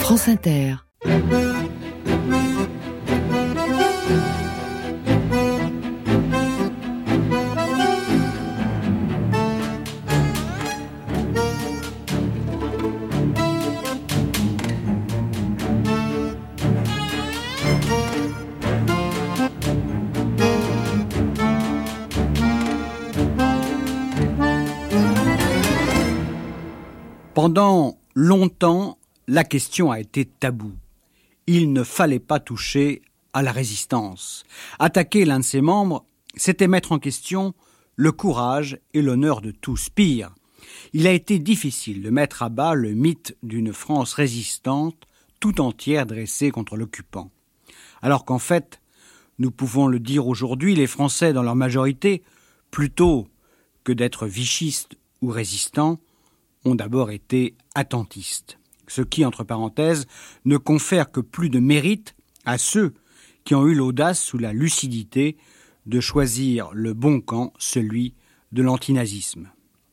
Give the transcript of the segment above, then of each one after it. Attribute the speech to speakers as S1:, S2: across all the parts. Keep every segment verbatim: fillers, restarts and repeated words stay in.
S1: France Inter.
S2: Pendant longtemps, la question a été taboue. Il ne fallait pas toucher à la résistance. Attaquer l'un de ses membres, c'était mettre en question le courage et l'honneur de tous. Pire, il a été difficile de mettre à bas le mythe d'une France résistante tout entière dressée contre l'occupant. Alors qu'en fait, nous pouvons le dire aujourd'hui, les Français dans leur majorité, plutôt que d'être vichistes ou résistants, ont d'abord été attentistes. Ce qui, entre parenthèses, ne confère que plus de mérite à ceux qui ont eu l'audace ou la lucidité de choisir le bon camp, celui de l'antinazisme.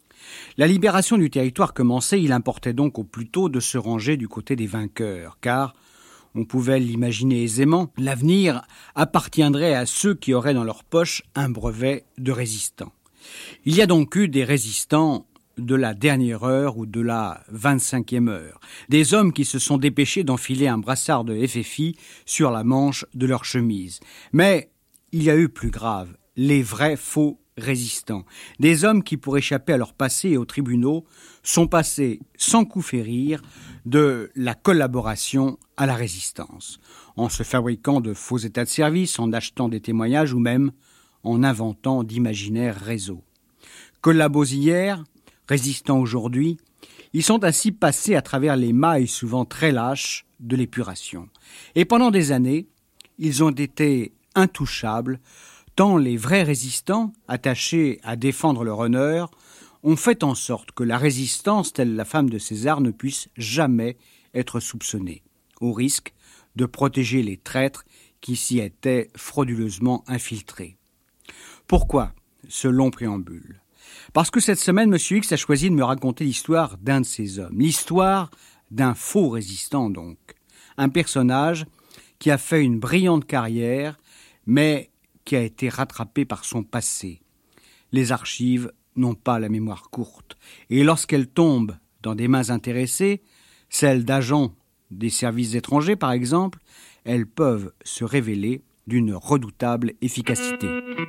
S2: La libération du territoire commençait, il importait donc au plus tôt de se ranger du côté des vainqueurs, car, on pouvait l'imaginer aisément, l'avenir appartiendrait à ceux qui auraient dans leur poche un brevet de résistant. Il y a donc eu des résistants de la dernière heure ou de la vingt-cinquième heure. Des hommes qui se sont dépêchés d'enfiler un brassard de F F I sur la manche de leur chemise. Mais il y a eu plus grave, les vrais faux résistants. Des hommes qui, pour échapper à leur passé et aux tribunaux, sont passés sans coup férir de la collaboration à la résistance, en se fabriquant de faux états de service, en achetant des témoignages ou même en inventant d'imaginaires réseaux. Collabos hier, résistants aujourd'hui, ils sont ainsi passés à travers les mailles souvent très lâches de l'épuration. Et pendant des années, ils ont été intouchables, tant les vrais résistants, attachés à défendre leur honneur, ont fait en sorte que la résistance, telle la femme de César, ne puisse jamais être soupçonnée, au risque de protéger les traîtres qui s'y étaient frauduleusement infiltrés. Pourquoi ce long préambule ? Parce que cette semaine, M. X a choisi de me raconter l'histoire d'un de ces hommes. L'histoire d'un faux résistant, donc. Un personnage qui a fait une brillante carrière, mais qui a été rattrapé par son passé. Les archives n'ont pas la mémoire courte. Et lorsqu'elles tombent dans des mains intéressées, celles d'agents des services étrangers, par exemple, elles peuvent se révéler d'une redoutable efficacité.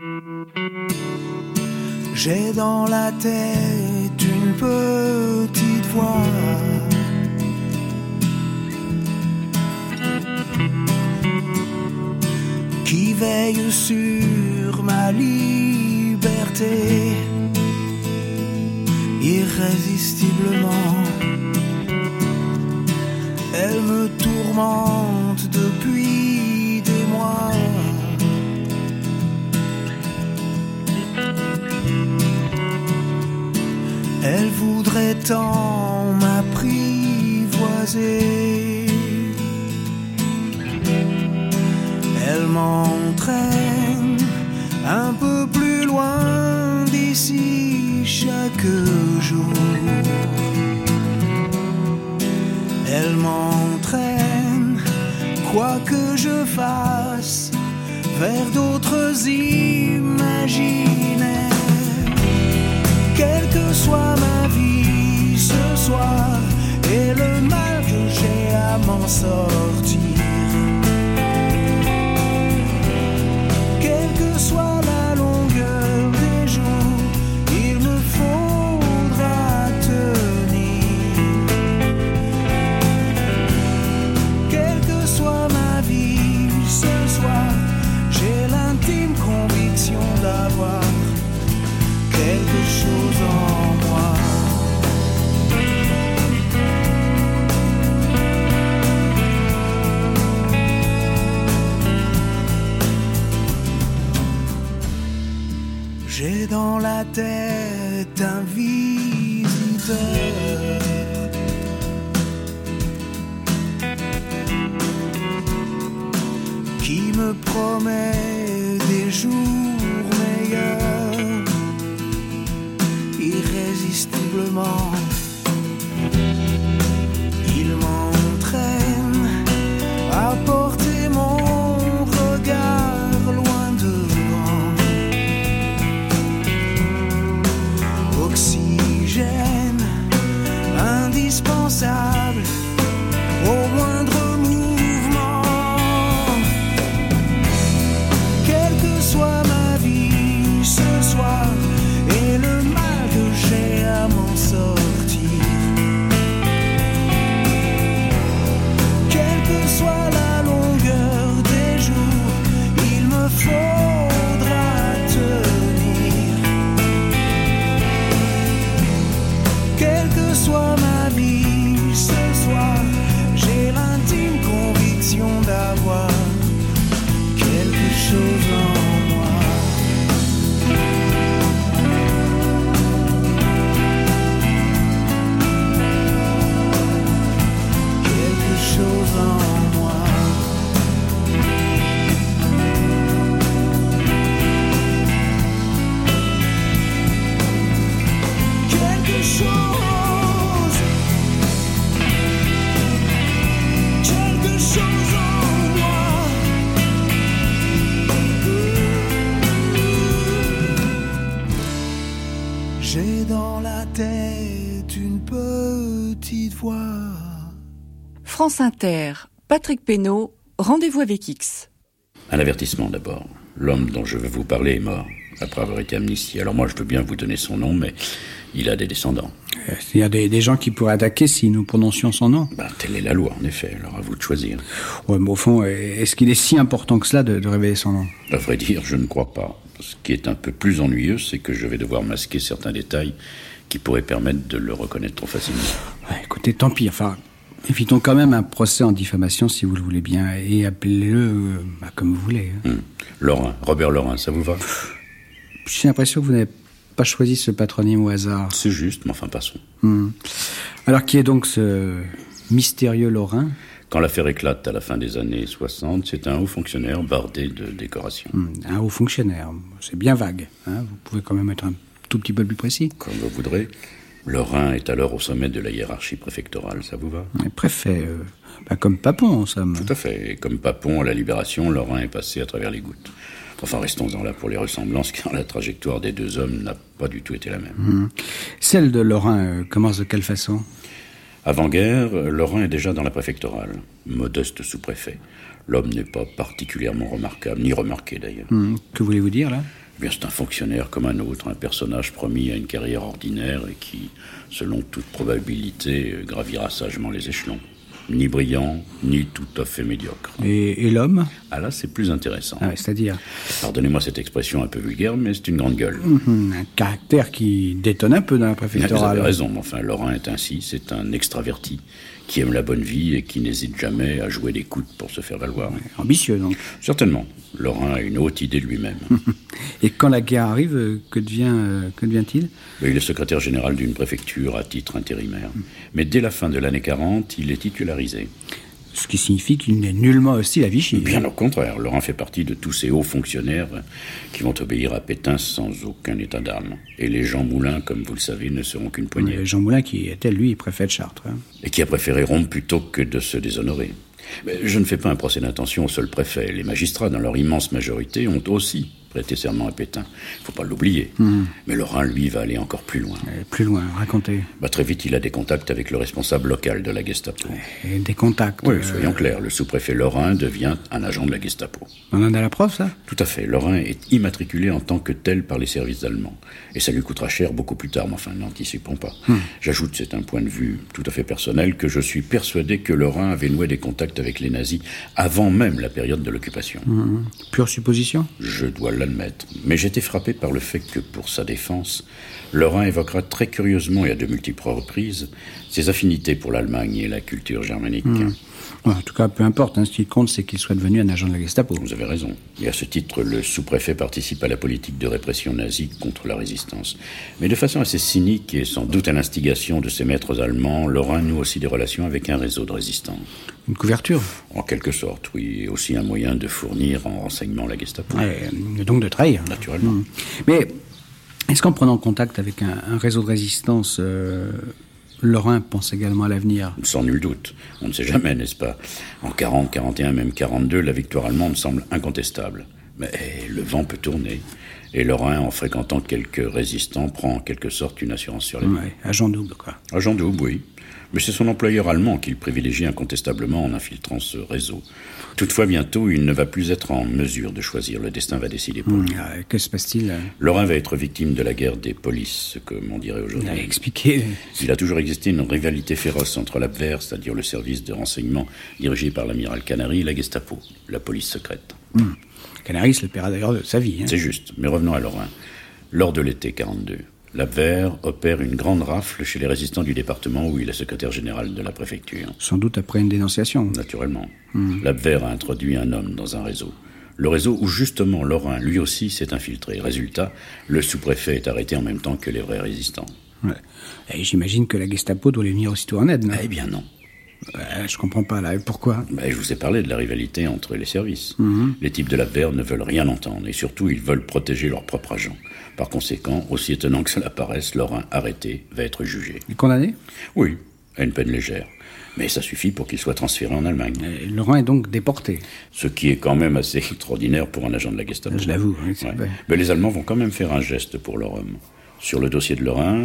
S3: J'ai dans la tête une petite voix qui veille sur ma liberté irrésistiblement. Elle me tourmente depuis des mois. Elle voudrait tant m'apprivoiser. Elle m'entraîne un peu plus loin d'ici chaque jour. Elle m'entraîne, quoi que je fasse, vers d'autres imaginaires. Quelle que soit ma vie ce soir et le mal que j'ai à m'en sortir, quelle que soit la longueur des jours, il me faudra tenir. Quelle que soit ma vie ce soir, j'ai l'intime conviction d'avoir quelque chose en moi. J'ai dans la tête un visiteur qui me promet des jours meilleurs. Irrésistiblement, il m'entraîne
S1: France Inter, Patrick Pénaud, Rendez-vous avec X.
S4: Un avertissement d'abord. L'homme dont je veux vous parler est mort, après avoir été amnistié. Alors moi, je veux bien vous donner son nom, mais il a des descendants.
S2: Il y a des, des gens qui pourraient attaquer si nous prononcions son nom.
S4: Ben, telle est la loi, en effet. Alors à vous de choisir.
S2: Ouais, mais au fond, est-ce qu'il est si important que cela de, de révéler son nom?
S4: À vrai dire, je ne crois pas. Ce qui est un peu plus ennuyeux, c'est que je vais devoir masquer certains détails qui pourraient permettre de le reconnaître trop facilement.
S2: Ouais, écoutez, tant pis. Enfin, évitons quand même un procès en diffamation, si vous le voulez bien, et appelez-le euh, bah, comme vous voulez. Hein.
S4: Hum. Lorrain, Robert Lorrain, ça vous va?
S2: J'ai l'impression que vous n'avez pas choisi ce patronyme au hasard.
S4: C'est juste, mais enfin passons.
S2: Hum. Alors, qui est donc ce mystérieux Lorrain?
S4: Quand l'affaire éclate à la fin des années soixante, c'est un haut fonctionnaire bardé de décorations.
S2: Hum, un haut fonctionnaire, c'est bien vague. Hein, vous pouvez quand même être un tout petit peu plus précis.
S4: Comme vous voudrez. Lorrain est alors au sommet de la hiérarchie préfectorale, ça vous va?
S2: Préfet, euh, bah comme Papon, en somme.
S4: Tout à fait. Et comme Papon, à la Libération, Lorrain est passé à travers les gouttes. Enfin, restons-en là pour les ressemblances, car la trajectoire des deux hommes n'a pas du tout été la même.
S2: Mmh. Celle de Lorrain euh, commence de quelle façon?
S4: Avant-guerre, Lorrain est déjà dans la préfectorale, modeste sous-préfet. L'homme n'est pas particulièrement remarquable, ni remarqué d'ailleurs.
S2: Mmh. Que voulez-vous dire, là?
S4: Eh bien, c'est un fonctionnaire comme un autre, un personnage promis à une carrière ordinaire et qui, selon toute probabilité, gravira sagement les échelons. Ni brillant, ni tout à fait médiocre.
S2: Et, et l'homme?
S4: Ah là, c'est plus intéressant.
S2: Ah ouais, c'est-à-dire?
S4: Pardonnez-moi cette expression un peu vulgaire, mais c'est une grande gueule.
S2: Mmh, un caractère qui détonne un peu dans la préfectorale.
S4: Vous avez raison, mais enfin, Lorrain est ainsi, c'est un extraverti qui aime la bonne vie et qui n'hésite jamais à jouer des coudes pour se faire valoir.
S2: Ouais, ambitieux, donc.
S4: Certainement. Lorrain a une haute idée de lui-même.
S2: Et quand la guerre arrive, que devient, euh, que devient-il?
S4: Il est secrétaire général d'une préfecture à titre intérimaire. Mais dès la fin de l'année quarante, il est titularisé.
S2: Ce qui signifie qu'il n'est nullement hostile à Vichy.
S4: Bien au contraire, Lorrain fait partie de tous ces hauts fonctionnaires qui vont obéir à Pétain sans aucun état d'âme. Et les Jean Moulin, comme vous le savez, ne seront qu'une poignée.
S2: Jean Moulin qui était, lui, préfet de Chartres. Hein.
S4: Et qui a préféré rompre plutôt que de se déshonorer. Mais je ne fais pas un procès d'intention au seul préfet. Les magistrats, dans leur immense majorité, ont aussi prêté serment à Pétain. Il ne faut pas l'oublier. Mmh. Mais Lorrain, lui, va aller encore plus loin.
S2: Et plus loin, racontez.
S4: Bah, très vite, il a des contacts avec le responsable local de la Gestapo.
S2: Et des contacts
S4: Oui,
S2: euh...
S4: soyons clairs. Le sous-préfet Lorrain devient un agent de la Gestapo.
S2: On en a la preuve, ça?
S4: Tout à fait. Lorrain est immatriculé en tant que tel par les services allemands. Et ça lui coûtera cher beaucoup plus tard, mais enfin, n'anticipons pas. Mmh. J'ajoute, c'est un point de vue tout à fait personnel, que je suis persuadé que Lorrain avait noué des contacts avec les nazis avant même la période de l'occupation.
S2: Mmh. Pure supposition?
S4: Je dois l'admettre. Mais j'étais frappé par le fait que, pour sa défense, Lorrain évoquera très curieusement et à de multiples reprises ses affinités pour l'Allemagne et la culture germanique.
S2: Mmh. En tout cas, peu importe, hein, ce qui compte, c'est qu'il soit devenu un agent de la Gestapo.
S4: Vous avez raison. Et à ce titre, le sous-préfet participe à la politique de répression nazie contre la résistance. Mais de façon assez cynique et sans doute à l'instigation de ses maîtres allemands, Lorrain noue aussi des relations avec un réseau de résistants.
S2: Une couverture?
S4: En quelque sorte, oui. Et aussi un moyen de fournir en renseignement la Gestapo.
S2: Et donc de trahir.
S4: Naturellement. Mmh.
S2: Mais est-ce qu'en prenant contact avec un, un réseau de résistance... Euh... Lorrain pense également à l'avenir.
S4: Sans nul doute. On ne sait jamais, n'est-ce pas? En quarante, quarante et un, même quarante-deux, la victoire allemande semble incontestable. Mais le vent peut tourner. Et Lorrain, en fréquentant quelques résistants, prend en quelque sorte une assurance sur les
S2: ouais, agent double, quoi.
S4: Agent double, oui. Mais c'est son employeur allemand qu'il privilégie incontestablement en infiltrant ce réseau. Toutefois, bientôt, il ne va plus être en mesure de choisir. Le destin va décider pour lui.
S2: Mmh, que se passe-t-il?
S4: Lorrain va être victime de la guerre des polices, comme on dirait aujourd'hui.
S2: Expliquez.
S4: Il a toujours existé une rivalité féroce entre l'Abwehr, c'est-à-dire le service de renseignement dirigé par l'amiral Canary, et la Gestapo, la police secrète.
S2: Mmh. Canary, c'est le père d'ailleurs de sa vie. Hein.
S4: C'est juste. Mais revenons à Lorrain. Lors de l'été quarante-deux, l'Abwehr opère une grande rafle chez les résistants du département où il est secrétaire général de la préfecture.
S2: Sans doute après une dénonciation.
S4: Naturellement.
S2: Mmh.
S4: L'Abwehr a introduit un homme dans un réseau. Le réseau où justement Lorrain, lui aussi, s'est infiltré. Résultat, le sous-préfet est arrêté en même temps que les vrais résistants.
S2: Ouais. Et j'imagine que la Gestapo doit les venir aussitôt en aide, non?
S4: Eh bien non.
S2: Euh, je comprends pas, là. Pourquoi?
S4: Ben, je vous ai parlé de la rivalité entre les services.
S2: Mmh.
S4: Les types de l'Abwehr ne veulent rien entendre, et surtout, ils veulent protéger leurs propres agents. Par conséquent, aussi étonnant que cela paraisse, Lorrain, arrêté, va être jugé.
S2: Et condamné?
S4: Oui, à une peine légère. Mais ça suffit pour qu'il soit transféré en Allemagne.
S2: Et Lorrain est donc déporté.
S4: Ce qui est quand même assez extraordinaire pour un agent de la Gestapo.
S2: Je l'avoue. Oui,
S4: ouais. Mais les Allemands vont quand même faire un geste pour leur homme. Sur le dossier de Lorrain,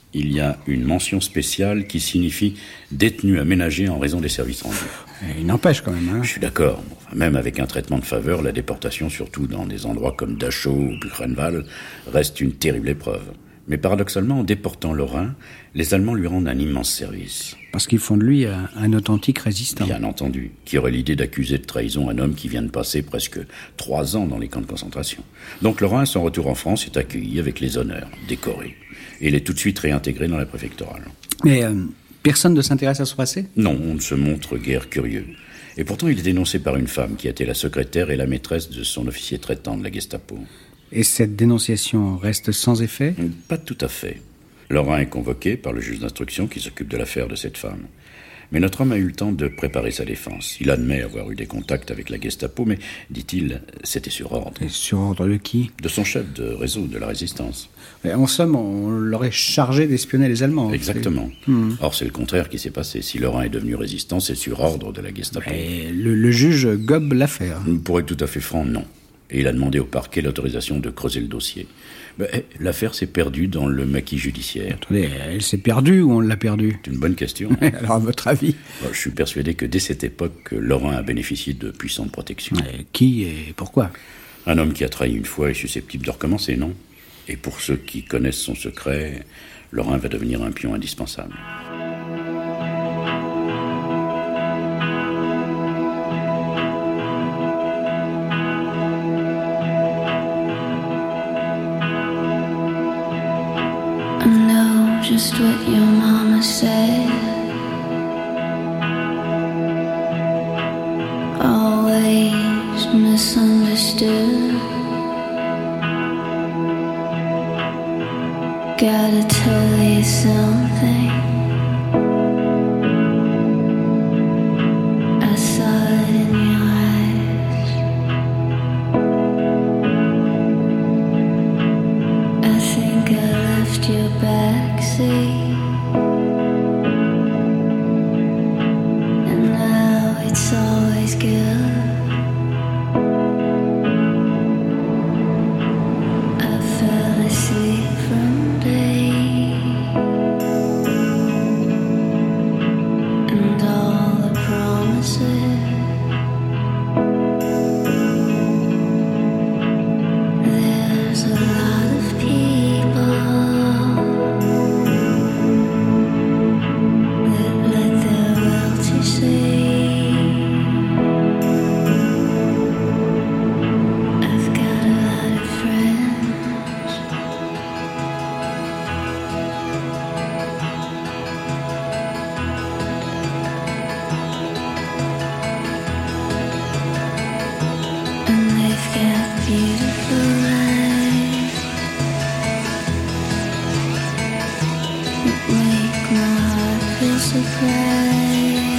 S4: il y a une mention spéciale qui signifie « détenu aménagé en raison des services rendus ».
S2: Il n'empêche quand même. Hein.
S4: Je suis d'accord. Enfin, même avec un traitement de faveur, la déportation, surtout dans des endroits comme Dachau ou Buchenwald, reste une terrible épreuve. Mais paradoxalement, en déportant Lorrain, les Allemands lui rendent un immense service.
S2: Parce qu'ils font de lui un, un authentique résistant.
S4: Bien entendu. Qui aurait l'idée d'accuser de trahison un homme qui vient de passer presque trois ans dans les camps de concentration. Donc Lorrain, à son retour en France, est accueilli avec les honneurs, décoré. Et il est tout de suite réintégré dans la préfectorale.
S2: Mais euh, personne ne s'intéresse à son passé ?
S4: Non, on ne se montre guère curieux. Et pourtant, il est dénoncé par une femme qui a été la secrétaire et la maîtresse de son officier traitant de la Gestapo.
S2: Et cette dénonciation reste sans effet ?
S4: Pas tout à fait. Lorrain est convoqué par le juge d'instruction qui s'occupe de l'affaire de cette femme. Mais notre homme a eu le temps de préparer sa défense. Il admet avoir eu des contacts avec la Gestapo, mais, dit-il, c'était sur ordre.
S2: Et sur ordre de qui ?
S4: De son chef de réseau de la résistance.
S2: Mais en somme, on l'aurait chargé d'espionner les Allemands.
S4: Exactement. Mmh. Or, c'est le contraire qui s'est passé. Si Lorrain est devenu résistant, c'est sur ordre de la Gestapo.
S2: Et le, le juge gobe l'affaire.
S4: Pour être tout à fait franc, non. Et il a demandé au parquet l'autorisation de creuser le dossier. Mais l'affaire s'est perdue dans le maquis judiciaire.
S2: Attendez, elle s'est perdue ou on l'a perdue ?
S4: C'est une bonne question.
S2: Alors, à votre avis ?
S4: Je suis persuadé que dès cette époque, Lorrain a bénéficié de puissantes protections.
S2: Et qui et pourquoi ?
S4: Un homme qui a trahi une fois est susceptible de recommencer, non ? Et pour ceux qui connaissent son secret, Lorrain va devenir un pion indispensable.
S5: Just what your mama said. Always misunderstood. Gotta tell you something. I saw it in your eyes. I think I left your backseat. And now it's always good. I fell asleep from day. And all the promises. There's a lot of people that let their wealth see. I've got a lot of friends. And they've got beautiful lives that make my heart feel surprised.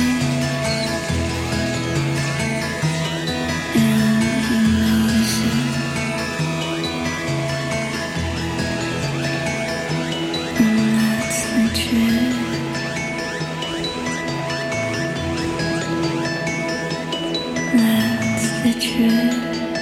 S5: And he knows it. And that's the truth. That's the truth.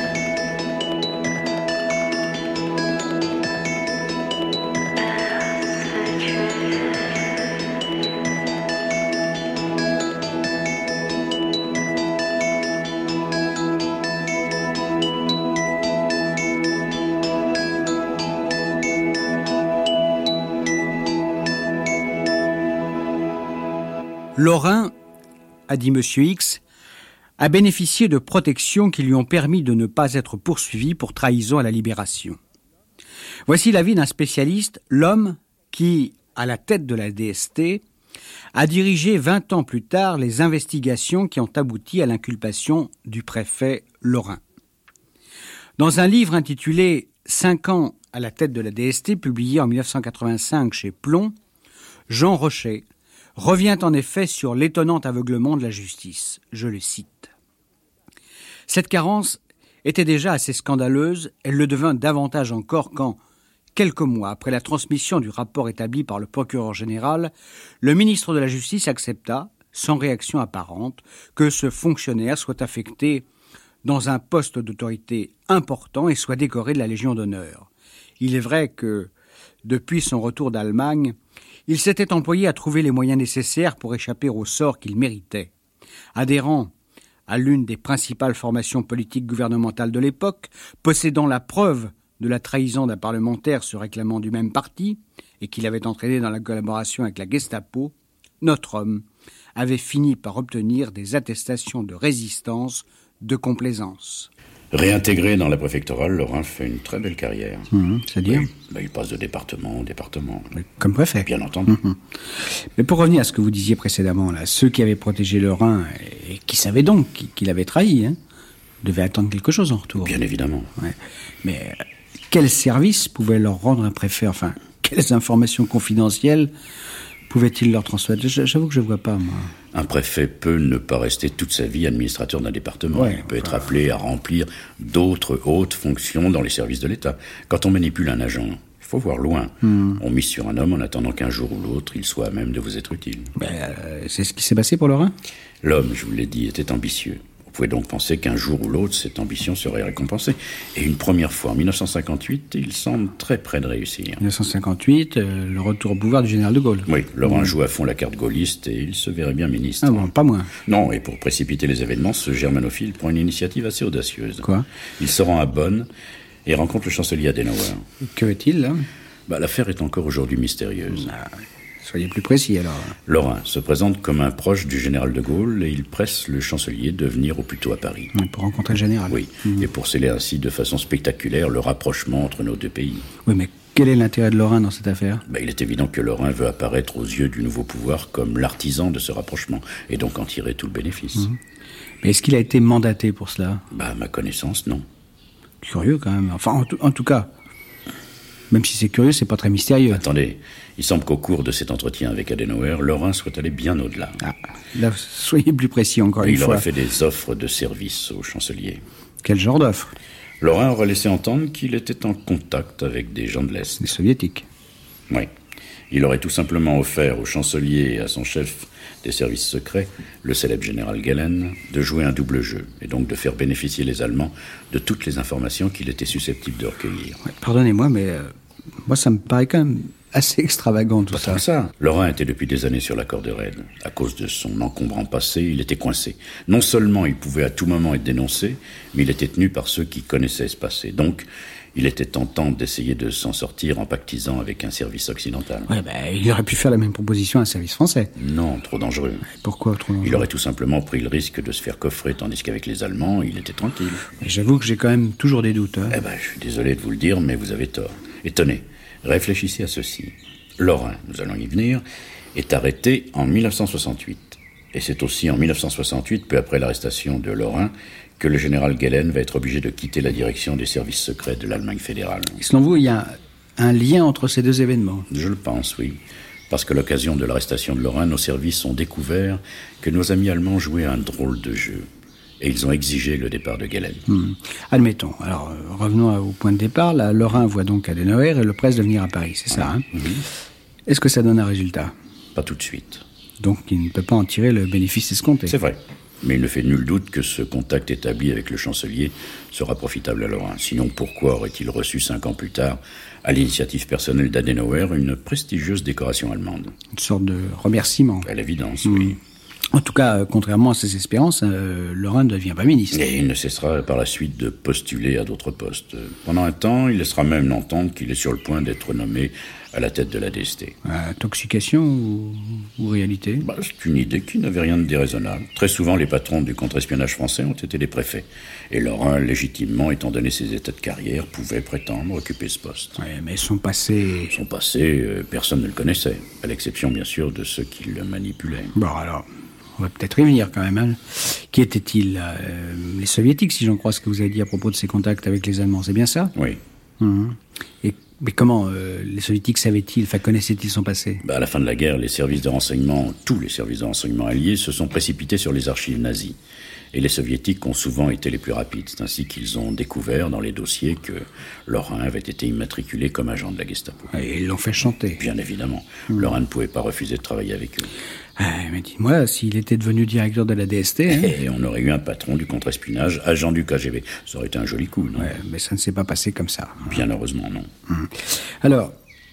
S2: Lorrain, a dit Monsieur X, a bénéficié de protections qui lui ont permis de ne pas être poursuivi pour trahison à la libération. Voici l'avis d'un spécialiste, l'homme qui, à la tête de la D S T, a dirigé vingt ans plus tard les investigations qui ont abouti à l'inculpation du préfet Lorrain. Dans un livre intitulé « Cinq ans à la tête de la D S T » publié en dix-neuf cent quatre-vingt-cinq chez Plon, Jean Rochet revient en effet sur l'étonnant aveuglement de la justice. Je le cite. Cette carence était déjà assez scandaleuse, elle le devint davantage encore quand, quelques mois après la transmission du rapport établi par le procureur général, le ministre de la Justice accepta, sans réaction apparente, que ce fonctionnaire soit affecté dans un poste d'autorité important et soit décoré de la Légion d'honneur. Il est vrai que Depuis son retour d'Allemagne, il s'était employé à trouver les moyens nécessaires pour échapper au sort qu'il méritait. Adhérant à l'une des principales formations politiques gouvernementales de l'époque, possédant la preuve de la trahison d'un parlementaire se réclamant du même parti et qu'il avait entraîné dans la collaboration avec la Gestapo, notre homme avait fini par obtenir des attestations de résistance, de complaisance.
S4: Réintégré dans la préfectorale, Lorrain fait une très belle carrière.
S2: Mmh, c'est-à-dire
S4: oui, bah, il passe de département en département.
S2: Comme préfet.
S4: Bien entendu.
S2: Mmh. Mais pour revenir à ce que vous disiez précédemment, là, ceux qui avaient protégé Lorrain et qui savaient donc qu'il avait trahi, hein, devaient attendre quelque chose en retour.
S4: Bien évidemment.
S2: Ouais. Mais euh, quel service pouvait leur rendre un préfet? Enfin, quelles informations confidentielles pouvait-il leur transmettre? J'avoue que je ne vois pas, moi.
S4: Un préfet peut ne pas rester toute sa vie administrateur d'un département.
S2: Ouais,
S4: il peut être
S2: ouais.
S4: appelé à remplir d'autres hautes fonctions dans les services de l'État. Quand on manipule un agent, il faut voir loin. Mm. On mise sur un homme en attendant qu'un jour ou l'autre, il soit à même de vous être utile.
S2: Ben, euh, c'est ce qui s'est passé pour Lorrain?
S4: L'homme, je vous l'ai dit, était ambitieux. Vous pouvez donc penser qu'un jour ou l'autre, cette ambition serait récompensée. Et une première fois, en mille neuf cent cinquante-huit, il semble très près de réussir.
S2: mille neuf cent cinquante-huit, euh, le retour au pouvoir du général de Gaulle.
S4: Oui, Lorrain mmh. joue à fond la carte gaulliste et il se verrait bien ministre.
S2: Ah bon, pas moins.
S4: Non, et pour précipiter les événements, ce germanophile prend une initiative assez audacieuse.
S2: Quoi?
S4: Il se rend à Bonn et rencontre le chancelier Adenauer.
S2: Et que est-il, là?
S4: Bah, l'affaire est encore aujourd'hui mystérieuse.
S2: Ah, soyez plus précis, alors.
S4: Lorrain se présente comme un proche du général de Gaulle et il presse le chancelier de venir au plus tôt à Paris.
S2: Oui, pour rencontrer le général.
S4: Oui, mmh. et pour sceller ainsi de façon spectaculaire le rapprochement entre nos deux pays.
S2: Oui, mais quel est l'intérêt de Lorrain dans cette affaire?
S4: Bah, il est évident que Lorrain veut apparaître aux yeux du nouveau pouvoir comme l'artisan de ce rapprochement et donc en tirer tout le bénéfice. Mmh.
S2: Mais est-ce qu'il a été mandaté pour cela?
S4: Bah, à ma connaissance, non.
S2: Curieux, quand même. Enfin, en tout, en tout cas... Même si c'est curieux, c'est pas très mystérieux.
S4: Attendez, il semble qu'au cours de cet entretien avec Adenauer, Lorrain soit allé bien au-delà.
S2: Ah, là, soyez plus précis encore
S4: Et
S2: une
S4: il
S2: fois.
S4: aurait fait des offres de service au chancelier.
S2: Quel genre d'offre?
S4: Lorrain aurait laissé entendre qu'il était en contact avec des gens de l'Est.
S2: Des soviétiques.
S4: Oui. Il aurait tout simplement offert au chancelier et à son chef des services secrets, le célèbre général Gehlen, de jouer un double jeu, et donc de faire bénéficier les Allemands de toutes les informations qu'il était susceptible de recueillir.
S2: Ouais, pardonnez-moi, mais euh, moi ça me paraît quand même assez extravagant tout
S4: Pas
S2: ça.
S4: tant que ça. Lorrain était depuis des années sur la corde raide. À cause de son encombrant passé, il était coincé. Non seulement il pouvait à tout moment être dénoncé, mais il était tenu par ceux qui connaissaient ce passé. Donc, il était tentant d'essayer de s'en sortir en pactisant avec un service occidental.
S2: Ouais, ben, il aurait pu faire la même proposition à un service français.
S4: Non, trop dangereux.
S2: Pourquoi trop dangereux?
S4: Il aurait tout simplement pris le risque de se faire coffrer, tandis qu'avec les Allemands, il était tranquille.
S2: Mais j'avoue que j'ai quand même toujours des doutes. Hein.
S4: Eh ben, je suis désolé de vous le dire, mais vous avez tort. Et tenez, réfléchissez à ceci. Lorrain, nous allons y venir, est arrêté en mille neuf cent soixante-huit. Et c'est aussi en mille neuf cent soixante-huit, peu après l'arrestation de Lorrain, que le général Gehlen va être obligé de quitter la direction des services secrets de l'Allemagne fédérale.
S2: Et selon vous, il y a un lien entre ces deux événements?
S4: Je le pense, oui. Parce qu'à l'occasion de l'arrestation de Lorrain, nos services ont découvert que nos amis allemands jouaient un drôle de jeu. Et ils ont exigé le départ de Gehlen.
S2: Hum. Admettons. Alors, euh, revenons au point de départ. Là, Lorrain voit donc Adenauer et le presse de venir à Paris, c'est
S4: Voilà.
S2: ça, hein?
S4: Oui.
S2: Est-ce que ça donne un résultat?
S4: Pas tout de suite.
S2: Donc, il ne peut pas en tirer le bénéfice escompté.
S4: C'est vrai. Mais il ne fait nul doute que ce contact établi avec le chancelier sera profitable à Lorrain. Sinon, pourquoi aurait-il reçu cinq ans plus tard, à l'initiative personnelle d'Adenauer, une prestigieuse décoration allemande?
S2: Une sorte de remerciement.
S4: À l'évidence,
S2: Mmh.
S4: oui.
S2: En tout cas, euh, contrairement à ses espérances, euh, Lorrain ne devient pas ministre.
S4: Et il ne cessera par la suite de postuler à d'autres postes. Pendant un temps, il laissera même l'entendre qu'il est sur le point d'être nommé à la tête de la D S T.
S2: Intoxication ou, ou réalité?
S4: Bah, c'est une idée qui n'avait rien de déraisonnable. Très souvent, les patrons du contre-espionnage français ont été des préfets. Et Lorrain, légitimement, étant donné ses états de carrière, pouvait prétendre occuper ce poste.
S2: Ouais, mais son passé...
S4: Son passé, euh, personne ne le connaissait, à l'exception, bien sûr, de ceux qui le manipulaient.
S2: Bon, alors, on va peut-être y venir quand même. Hein. Qui était-il euh, Les Soviétiques, si j'en crois ce que vous avez dit à propos de ses contacts avec les Allemands, c'est bien ça?
S4: Oui.
S2: Mmh. Et, mais comment euh, les Soviétiques savaient-ils, enfin connaissaient-ils son passé?
S4: Bah, à la fin de la guerre, les services de renseignement, tous les services de renseignement alliés, se sont précipités sur les archives nazies. Et les Soviétiques ont souvent été les plus rapides. C'est ainsi qu'ils ont découvert dans les dossiers que Lorrain avait été immatriculé comme agent de la Gestapo.
S2: Et ils l'ont fait chanter.
S4: Bien évidemment. Mmh. Lorrain ne pouvait pas refuser de travailler avec eux.
S2: Ah, mais dites-moi, s'il était devenu directeur de la D S T... Hein,
S4: et on aurait eu un patron du contre-espionnage, agent du K G B. Ça aurait été un joli coup, non?
S2: Ouais, mais ça ne s'est pas passé comme ça.
S4: Bien heureusement, non.
S2: Mmh. Alors,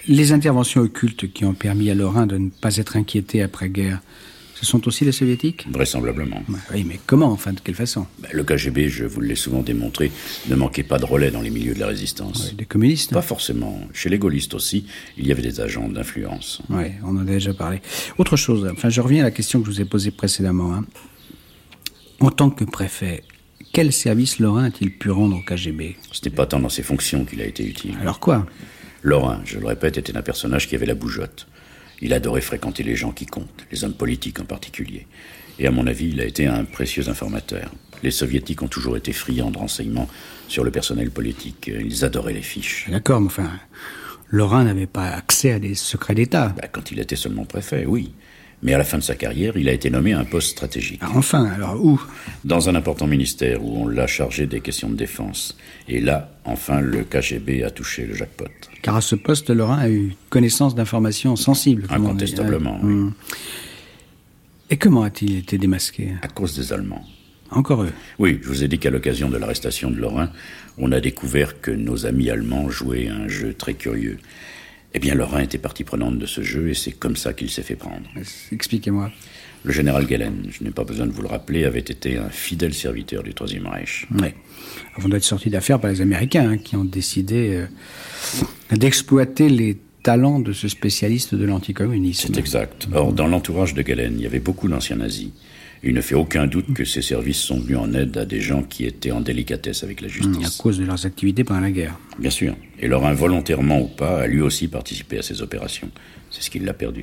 S2: Les interventions occultes qui ont permis à Lorrain de ne pas être inquiété après-guerre, ce sont aussi les soviétiques ?
S4: Vraisemblablement.
S2: Bah, oui, mais comment, enfin, de quelle façon ?
S4: Ben, le K G B, je vous l'ai souvent démontré, ne manquait pas de relais dans les milieux de la résistance.
S2: Oui, des communistes ?
S4: Pas forcément. Chez les gaullistes aussi, il y avait des agents d'influence.
S2: Oui, on en a déjà parlé. Autre chose, enfin, je reviens à la question que je vous ai posée précédemment. Hein. En tant que préfet, quel service Lorrain a-t-il pu rendre au K G B ?
S4: Ce n'est pas tant dans ses fonctions qu'il a été utile.
S2: Alors quoi ?
S4: Lorrain, je le répète, était un personnage qui avait la bougeotte. Il adorait fréquenter les gens qui comptent, les hommes politiques en particulier. Et à mon avis, il a été un précieux informateur. Les soviétiques ont toujours été friands de renseignements sur le personnel politique. Ils adoraient les fiches.
S2: D'accord, mais enfin, Lorrain n'avait pas accès à des secrets d'État.
S4: Ben, quand il était seulement préfet, oui. Mais à la fin de sa carrière, il a été nommé à un poste stratégique.
S2: Ah, enfin, alors où ?
S4: Dans un important ministère où on l'a chargé des questions de défense. Et là, enfin, le K G B a touché le jackpot.
S2: Car à ce poste, Lorrain a eu connaissance d'informations sensibles. comme on dit.
S4: Incontestablement,
S2: Ah,
S4: oui.
S2: hum. Et comment a-t-il été démasqué ?
S4: À cause des Allemands.
S2: Encore eux.
S4: Oui, je vous ai dit qu'à l'occasion de l'arrestation de Lorrain, on a découvert que nos amis allemands jouaient un jeu très curieux. Eh bien, Lorrain était partie prenante de ce jeu et c'est comme ça qu'il s'est fait prendre.
S2: Expliquez-moi.
S4: Le général Gehlen, je n'ai pas besoin de vous le rappeler, avait été un fidèle serviteur du Troisième Reich.
S2: Oui. Avant d'être sorti d'affaire par les Américains, hein, qui ont décidé euh, d'exploiter les talents de ce spécialiste de l'anticommunisme.
S4: C'est exact. Or, dans l'entourage de Gehlen, il y avait beaucoup d'anciens nazis. Il ne fait aucun doute que ces services sont venus en aide à des gens qui étaient en délicatesse avec la justice.
S2: Mmh, à cause de leurs activités pendant la guerre.
S4: Bien sûr. Et Lorrain, volontairement ou pas, a lui aussi participé à ces opérations. C'est ce qui l'a perdu.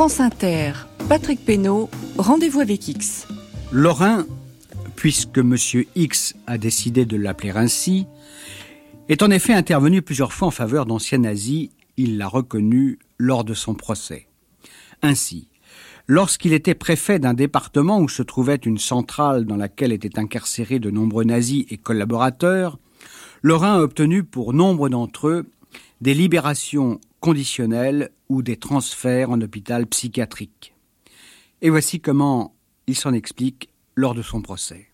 S1: France Inter, Patrick Pénaud, Rendez-vous avec X.
S2: Lorrain, puisque M. X a décidé de l'appeler ainsi, est en effet intervenu plusieurs fois en faveur d'anciens nazis. Il l'a reconnu lors de son procès. Ainsi, lorsqu'il était préfet d'un département où se trouvait une centrale dans laquelle étaient incarcérés de nombreux nazis et collaborateurs, Lorrain a obtenu pour nombre d'entre eux des libérations conditionnelles ou des transferts en hôpital psychiatrique. Et voici comment il s'en explique lors de son procès.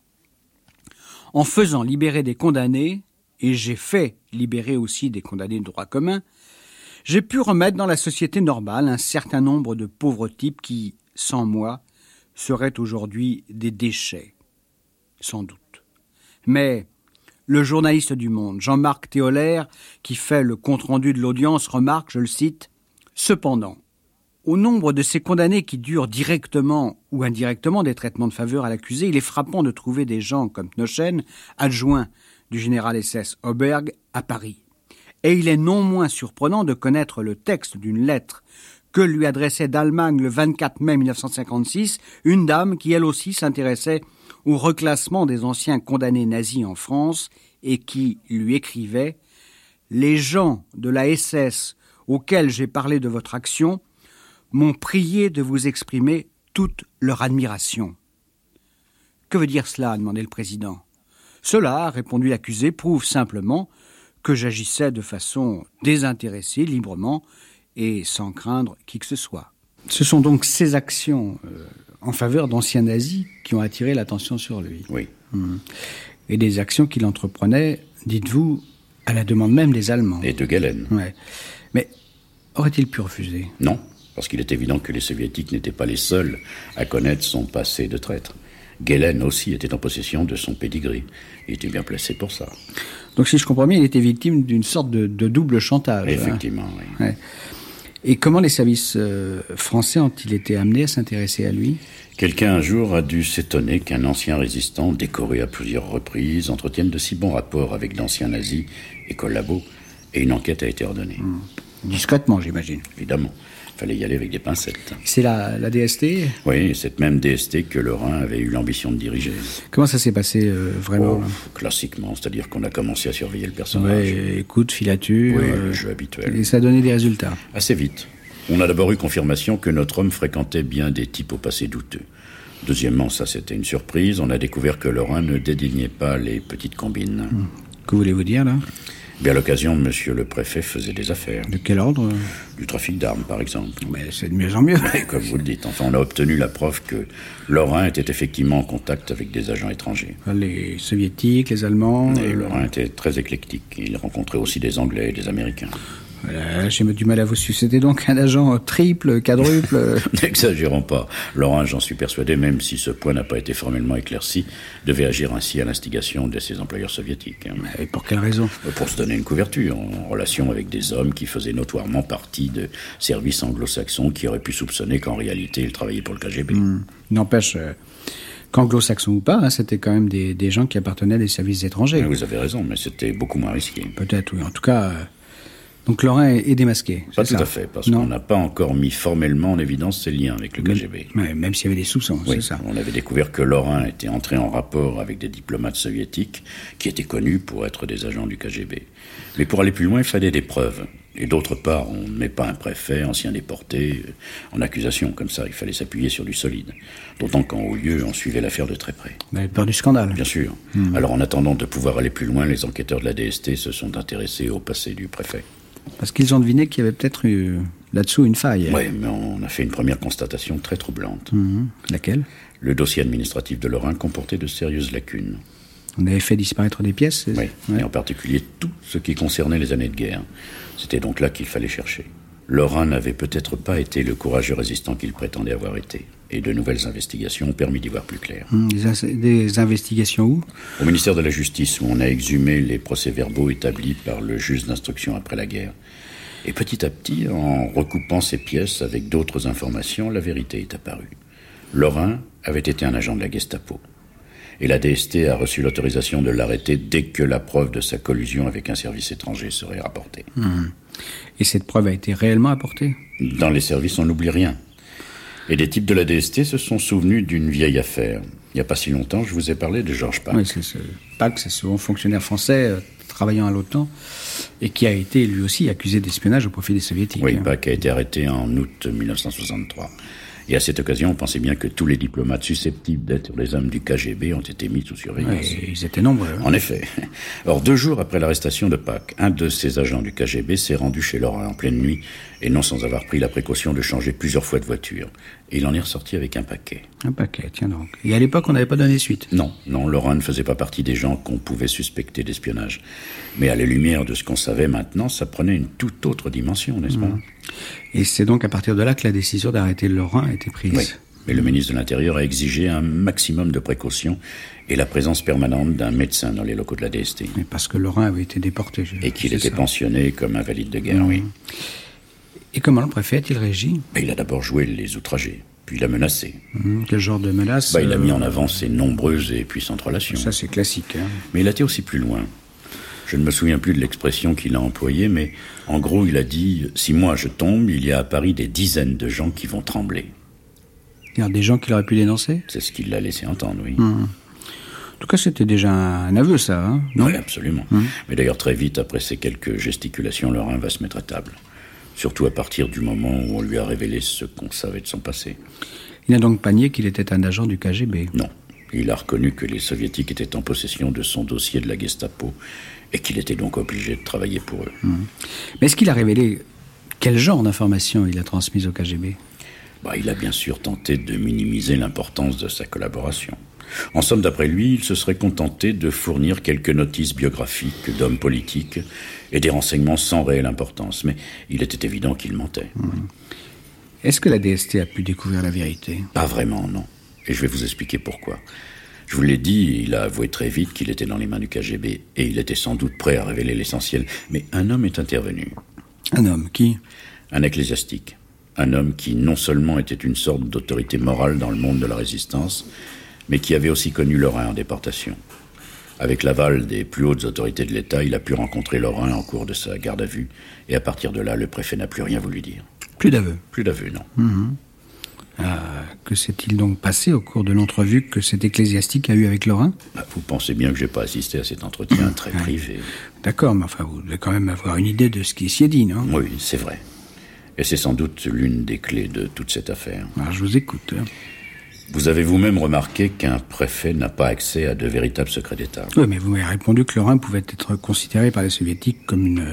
S2: En faisant libérer des condamnés, et j'ai fait libérer aussi des condamnés de droit commun, j'ai pu remettre dans la société normale un certain nombre de pauvres types qui, sans moi, seraient aujourd'hui des déchets. Sans doute. Mais le journaliste du Monde, Jean-Marc Théolaire, qui fait le compte-rendu de l'audience, remarque, je le cite, « Cependant, au nombre de ces condamnés qui durent directement ou indirectement des traitements de faveur à l'accusé, il est frappant de trouver des gens comme Knochen, adjoint du général S S Oberg à Paris. Et il est non moins surprenant de connaître le texte d'une lettre que lui adressait d'Allemagne le vingt-quatre mai mille neuf cent cinquante-six une dame qui elle aussi s'intéressait au reclassement des anciens condamnés nazis en France et qui lui écrivait « Les gens de la S S auxquels j'ai parlé de votre action m'ont prié de vous exprimer toute leur admiration. » Que veut dire cela ? A demandé le président. Cela, a répondu l'accusé, prouve simplement que j'agissais de façon désintéressée, librement, et sans craindre qui que ce soit. Ce sont donc ces actions euh, en faveur d'anciens nazis qui ont attiré l'attention sur lui.
S4: Oui.
S2: Mmh. Et des actions qu'il entreprenait, dites-vous, à la demande même des Allemands.
S4: Et de Gehlen.
S2: Ouais. Mais aurait-il pu refuser ?
S4: Non, parce qu'il est évident que les Soviétiques n'étaient pas les seuls à connaître son passé de traître. Gehlen aussi était en possession de son pédigré. Il était bien placé pour ça.
S2: Donc si je comprends bien, il était victime d'une sorte de, de double chantage.
S4: Effectivement,
S2: hein.
S4: oui.
S2: Ouais. Et comment les services euh, français ont-ils été amenés à s'intéresser à lui ?
S4: Quelqu'un un jour a dû s'étonner qu'un ancien résistant, décoré à plusieurs reprises, entretienne de si bons rapports avec d'anciens nazis et collabos, et une enquête a été ordonnée.
S2: Mmh. Discrètement, j'imagine.
S4: Évidemment. Il fallait y aller avec des pincettes.
S2: C'est la, la D S T ?
S4: Oui, cette même D S T que Lorrain avait eu l'ambition de diriger.
S2: Comment ça s'est passé euh, vraiment
S4: oh, classiquement, c'est-à-dire qu'on a commencé à surveiller le personnage.
S2: Ouais, écoute, filature.
S4: Oui,
S2: euh,
S4: le jeu habituel.
S2: Et ça a donné des résultats.
S4: Assez vite. On a d'abord eu confirmation que notre homme fréquentait bien des types au passé douteux. Deuxièmement, ça c'était une surprise, on a découvert que Lorrain ne dédaignait pas les petites combines.
S2: Hum. Que voulez-vous dire là ?
S4: Bien, à l'occasion, monsieur le préfet faisait des affaires.
S2: De quel ordre ?
S4: Du trafic d'armes, par exemple.
S2: Mais c'est de mieux en mieux.
S4: Et comme vous le dites, enfin, on a obtenu la preuve que Lorrain était effectivement en contact avec des agents étrangers.
S2: Les soviétiques, les Allemands...
S4: Et
S2: euh...
S4: Lorrain était très éclectique. Il rencontrait aussi des Anglais et des Américains.
S2: Voilà, j'ai du mal à vous suivre. C'était donc un agent triple, quadruple...
S4: N'exagérons pas. Lorrain, j'en suis persuadé, même si ce point n'a pas été formellement éclairci, devait agir ainsi à l'instigation de ses employeurs soviétiques.
S2: Et pour quelle raison ?
S4: Pour se donner une couverture, en relation avec des hommes qui faisaient notoirement partie de services anglo-saxons qui auraient pu soupçonner qu'en réalité, ils travaillaient pour le K G B.
S2: Mmh. N'empêche... Euh... qu'anglo-saxons ou pas, hein, c'était quand même des, des gens qui appartenaient à des services étrangers.
S4: Vous avez raison, mais c'était beaucoup moins risqué.
S2: Peut-être, oui. En tout cas, euh, donc Lorrain est, est démasqué.
S4: Pas
S2: c'est
S4: tout
S2: ça.
S4: à fait, parce
S2: non.
S4: qu'on n'a pas encore mis formellement en évidence ses liens avec le K G B.
S2: Même, même s'il y avait des soupçons,
S4: oui,
S2: c'est ça.
S4: On avait découvert que Lorrain était entré en rapport avec des diplomates soviétiques qui étaient connus pour être des agents du K G B. Mais pour aller plus loin, il fallait des preuves. Et d'autre part, on ne met pas un préfet, ancien déporté, en accusation comme ça. Il fallait s'appuyer sur du solide. D'autant qu'en haut lieu, on suivait l'affaire de très près.
S2: Vous avez peur du scandale.
S4: Bien sûr. Mmh. Alors en attendant de pouvoir aller plus loin, les enquêteurs de la D S T se sont intéressés au passé du préfet.
S2: Parce qu'ils ont deviné qu'il y avait peut-être eu là-dessous une faille.
S4: Oui, mais on a fait une première constatation très troublante.
S2: Mmh. Laquelle ?
S4: Le dossier administratif de Lorrain comportait de sérieuses lacunes.
S2: On avait fait disparaître des pièces ?
S4: Oui, ouais. Et en particulier tout ce qui concernait les années de guerre. C'était donc là qu'il fallait chercher. Lorrain n'avait peut-être pas été le courageux résistant qu'il prétendait avoir été. Et de nouvelles investigations ont permis d'y voir plus clair.
S2: Mmh, des, in- des investigations où ?
S4: Au ministère de la Justice, où on a exhumé les procès-verbaux établis par le juge d'instruction après la guerre. Et petit à petit, en recoupant ces pièces avec d'autres informations, la vérité est apparue. Lorrain avait été un agent de la Gestapo. et la D S T a reçu l'autorisation de l'arrêter dès que la preuve de sa collusion avec un service étranger serait rapportée.
S2: Mmh. Et cette preuve a été réellement apportée ?
S4: Dans les services, on n'oublie rien. Et des types de la D S T se sont souvenus d'une vieille affaire. Il n'y a pas si longtemps, je vous ai parlé de Georges Pack.
S2: Oui, c'est ce... Pack, c'est ce haut fonctionnaire français euh, travaillant à l'OTAN et qui a été lui aussi accusé d'espionnage au profit des soviétiques.
S4: Oui, Pack a été arrêté en août dix-neuf cent soixante-trois. Et à cette occasion, on pensait bien que tous les diplomates susceptibles d'être les hommes du K G B ont été mis sous surveillance.
S2: Oui, ils étaient nombreux. Hein.
S4: En effet. Or, deux jours après l'arrestation de Pack, un de ces agents du K G B s'est rendu chez Lorrain en pleine nuit, et non sans avoir pris la précaution de changer plusieurs fois de voiture. Et il en est ressorti avec un paquet.
S2: Un paquet, tiens donc. Et à l'époque, on n'avait pas donné suite ?
S4: Non, non, Lorrain ne faisait pas partie des gens qu'on pouvait suspecter d'espionnage. Mais à la lumière de ce qu'on savait maintenant, ça prenait une toute autre dimension, n'est-ce mmh. pas ?
S2: Et c'est donc à partir de là que la décision d'arrêter Lorrain a été prise.
S4: Oui, mais le ministre de l'Intérieur a exigé un maximum de précautions et la présence permanente d'un médecin dans les locaux de la D S T.
S2: Mais parce que Lorrain avait été déporté. Je...
S4: Et qu'il était ça. pensionné comme invalide de guerre, mmh. oui.
S2: Et comment le préfet a-t-il réagi ?
S4: Ben, il a d'abord joué les outragés, puis il a menacé.
S2: Mmh, quel genre de menace ?
S4: Ben, il a mis en avant ses nombreuses et puissantes relations.
S2: Ça, c'est classique. Hein.
S4: Mais il a été aussi plus loin. Je ne me souviens plus de l'expression qu'il a employée, mais en gros, il a dit « Si moi je tombe, il y a à Paris des dizaines de gens qui vont trembler. »
S2: Il y a des gens qui l'auraient pu dénoncer ?
S4: C'est ce qu'il l'a laissé entendre, oui.
S2: Mmh. En tout cas, c'était déjà un aveu, ça, hein, non ?
S4: Oui, absolument. Mmh. Mais d'ailleurs, très vite, après ces quelques gesticulations, Lorrain va se mettre à table. Surtout à partir du moment où on lui a révélé ce qu'on savait de son passé.
S2: Il n'a donc pas nié qu'il était un agent du K G B ?
S4: Non. Il a reconnu que les soviétiques étaient en possession de son dossier de la Gestapo et qu'il était donc obligé de travailler pour eux.
S2: Mmh. Mais est-ce qu'il a révélé quel genre d'informations il a transmises au K G B ?
S4: Bah, il a bien sûr tenté de minimiser l'importance de sa collaboration. En somme, d'après lui, il se serait contenté de fournir quelques notices biographiques d'hommes politiques et des renseignements sans réelle importance. Mais il était évident qu'il mentait.
S2: Mmh. Est-ce que la D S T a pu découvrir la vérité ?
S4: Pas vraiment, non. Et je vais vous expliquer pourquoi. Je vous l'ai dit, il a avoué très vite qu'il était dans les mains du K G B, et il était sans doute prêt à révéler l'essentiel. Mais un homme est intervenu.
S2: Un homme, qui ?
S4: Un ecclésiastique. Un homme qui non seulement était une sorte d'autorité morale dans le monde de la résistance, mais qui avait aussi connu Lorrain en déportation. Avec l'aval des plus hautes autorités de l'État, il a pu rencontrer Lorrain en cours de sa garde à vue, et à partir de là, le préfet n'a plus rien voulu dire.
S2: Plus d'aveu ?
S4: Plus d'aveu, non.
S2: Mmh. Ah, que s'est-il donc passé au cours de l'entrevue que cet ecclésiastique a eue avec Lorrain ?
S4: Bah, vous pensez bien que je n'ai pas assisté à cet entretien mmh. très privé.
S2: D'accord, mais enfin, vous devez quand même avoir une idée de ce qui s'y est dit, non ?
S4: Oui, c'est vrai. Et c'est sans doute l'une des clés de toute cette affaire.
S2: Alors, je vous écoute.
S4: Vous avez vous-même remarqué qu'un préfet n'a pas accès à de véritables secrets d'État.
S2: Oui, mais vous m'avez répondu que Lorrain pouvait être considéré par les soviétiques comme une,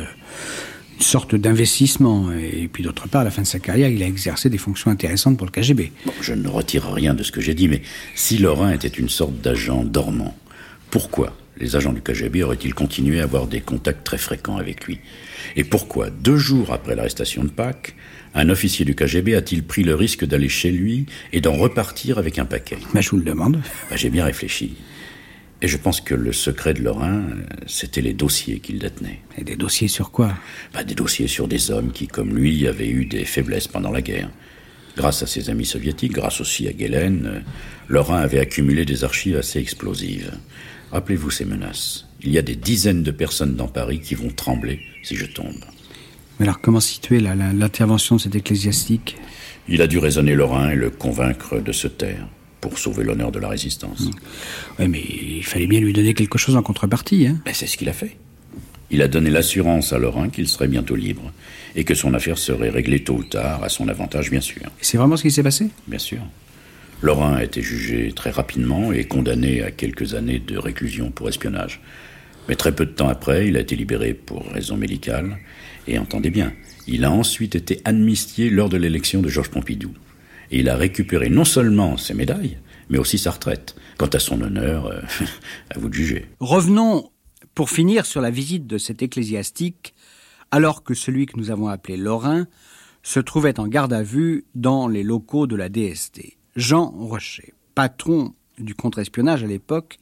S2: une sorte d'investissement. Et puis d'autre part, à la fin de sa carrière, il a exercé des fonctions intéressantes pour le K G B.
S4: Bon, je ne retire rien de ce que j'ai dit, mais si Lorrain était une sorte d'agent dormant, pourquoi les agents du K G B auraient-ils continué à avoir des contacts très fréquents avec lui ? Et pourquoi, deux jours après l'arrestation de Pack, un officier du K G B a-t-il pris le risque d'aller chez lui et d'en repartir avec un paquet ?
S2: Ben, je vous le demande.
S4: Ben, j'ai bien réfléchi. Et je pense que le secret de Lorrain, c'était les dossiers qu'il détenait.
S2: Et des dossiers sur quoi ?
S4: Ben, des dossiers sur des hommes qui, comme lui, avaient eu des faiblesses pendant la guerre. Grâce à ses amis soviétiques, grâce aussi à Guélène, Lorrain avait accumulé des archives assez explosives. Rappelez-vous ces menaces. Il y a des dizaines de personnes dans Paris qui vont trembler si je tombe.
S2: Mais alors, comment situer la, la, l'intervention de cet ecclésiastique ?
S4: Il a dû raisonner Lorrain et le convaincre de se taire, pour sauver l'honneur de la résistance. Mmh.
S2: Oui, mais il fallait bien lui donner quelque chose en contrepartie, hein ?
S4: Ben, c'est ce qu'il a fait. Il a donné l'assurance à Lorrain qu'il serait bientôt libre, et que son affaire serait réglée tôt ou tard, à son avantage, bien sûr.
S2: Et c'est vraiment ce qui s'est passé ?
S4: Bien sûr. Lorrain a été jugé très rapidement et condamné à quelques années de réclusion pour espionnage. Mais très peu de temps après, il a été libéré pour raisons médicales. Et entendez bien, il a ensuite été amnistié lors de l'élection de Georges Pompidou. Et il a récupéré non seulement ses médailles, mais aussi sa retraite. Quant à son honneur, euh, à vous de juger.
S2: Revenons, pour finir, sur la visite de cet ecclésiastique, alors que celui que nous avons appelé Lorrain se trouvait en garde à vue dans les locaux de la D S T. Jean Rochet, patron du contre-espionnage à l'époque,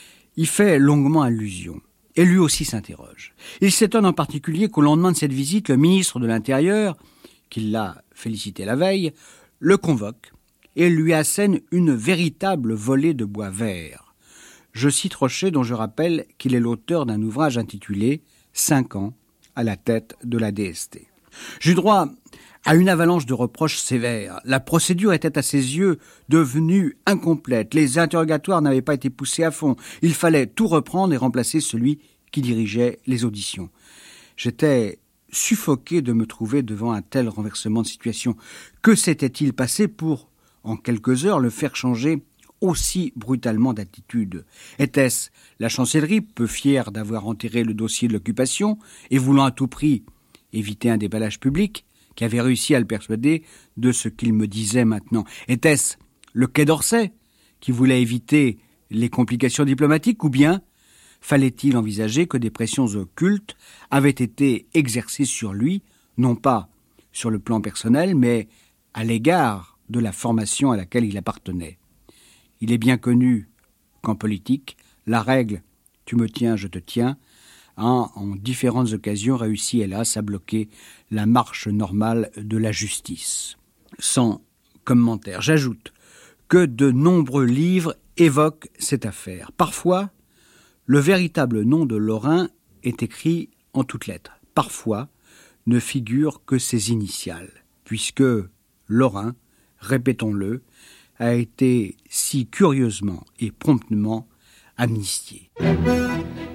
S2: y fait longuement allusion. Et lui aussi s'interroge. Il s'étonne en particulier qu'au lendemain de cette visite, le ministre de l'Intérieur, qui l'a félicité la veille, le convoque et lui assène une véritable volée de bois vert. Je cite Rochet, dont je rappelle qu'il est l'auteur d'un ouvrage intitulé « Cinq ans à la tête de la D S T ». J'eus droit à une avalanche de reproches sévères. La procédure était à ses yeux devenue incomplète. Les interrogatoires n'avaient pas été poussés à fond. Il fallait tout reprendre et remplacer celui qui dirigeait les auditions. J'étais suffoqué de me trouver devant un tel renversement de situation. Que s'était-il passé pour, en quelques heures, le faire changer aussi brutalement d'attitude? Était-ce la chancellerie, peu fière d'avoir enterré le dossier de l'occupation et voulant à tout prix éviter un déballage public, qui avait réussi à le persuader de ce qu'il me disait maintenant? Était-ce le Quai d'Orsay, qui voulait éviter les complications diplomatiques, ou bien fallait-il envisager que des pressions occultes avaient été exercées sur lui, non pas sur le plan personnel, mais à l'égard de la formation à laquelle il appartenait? Il est bien connu qu'en politique, la règle « tu me tiens, je te tiens » a en différentes occasions réussi, hélas, à bloquer la marche normale de la justice. Sans commentaire, j'ajoute que de nombreux livres évoquent cette affaire. Parfois, le véritable nom de Lorrain est écrit en toutes lettres. Parfois, ne figurent que ses initiales, puisque Lorrain, répétons-le, a été si curieusement et promptement amnistié.